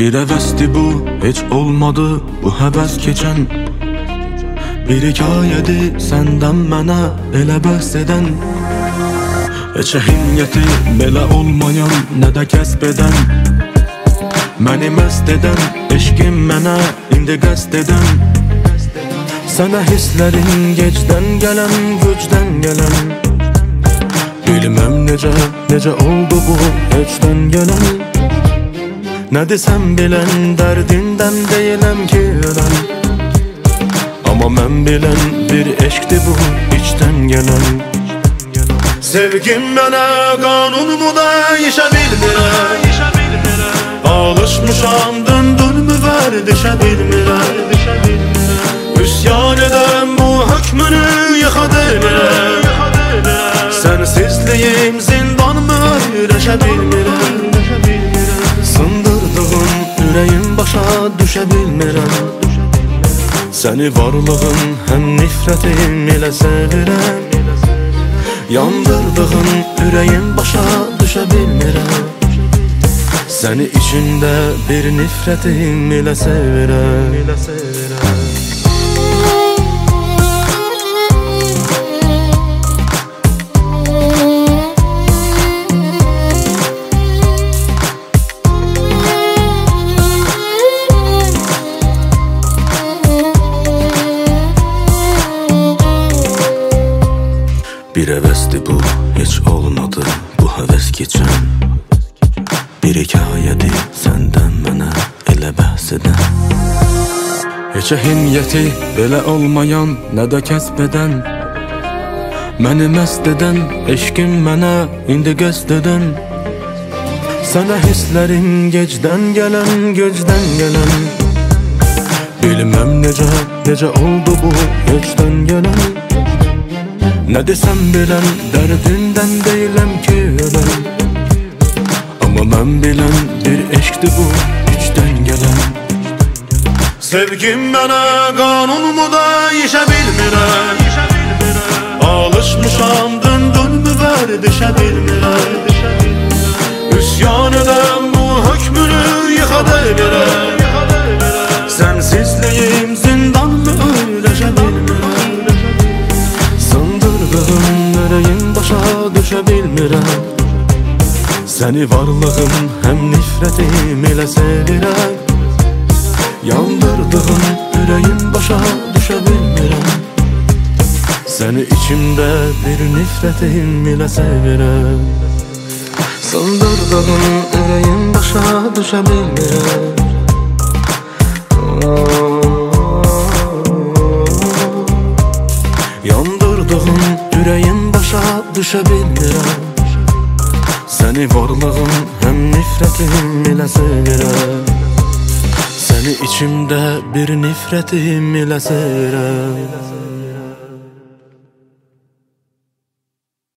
Bir həvəsdi bu, heç olmadı bu həvəs keçən. Bir hekayədir səndən mənə elə bəhs edən. Heç əhəmiyyəti belə olmayan, nə də kəsb edən. Məni məst edən, eşqim mənə indi qəsd edən. Sənə hisslərin gecdən gələn, gücdən gələn. Bilməm necə oldu bu heçdən gələn. Nə desəm bilən, dərdindən deyiləm ki ölən. Amma mən bilən bir eşqdir bu içdən gələn. Sevgim mənə qanunumu dəyişə bilmirəm. Alışmışam döndürmü vərdişə bilmirəm. Üsyan edəm bu hökmünü yıxa demirəm. Sənsizliyim zindanımı öyrəşə bilmirəm. Sındırdığım ürəyim başa düşə bilmirəm. Səni varlığın həm nifrətim ilə sevirəm. Yandırdığın ürəyim başa düşə bilmirəm. Səni içində bir nifrətim ilə sevirəm. Bir həvəsdi bu, heç olmadı bu həvəs keçən. Bir hekayədir səndən mənə elə bəhs edən. Heç əhəmiyyəti belə olmayan, nə də kəsb edən. Məni məst edən, eşqim mənə indi qəsd edən. Sənə hisslərin gecdən gələn, gücdən gələn. Bilməm necə oldu bu heçdən gələn. Nə desəm bilən, dərdindən deyiləm ki ölən. Amma mən bilən bir eşqdir bu içdən gələn. Sevgim mənə qanunumu dəyişə bilmirəm. Alışmışam döndürmü vərdişə bilmirəm. Üsyan edəm bu hökmünü yıxa demirəm. Sənsizliyim zindanımı öyrəşə bilmirəm. Ürəyim başa düşə bilmirəm. Səni varlığım həm nifrətim ilə sevirəm. Yandırdığın ürəyim başa düşə bilmirəm. Səni içimdə bir nifrətim ilə sevirəm. Sındırdığın ürəyim başa düşə bilmirəm. Yandırdığın ürəyim başa düşə bilmirəm. Səni varlığım həm nifrətim ilə sevirəm. Səni içimdə bir nifrətim ilə sevirəm.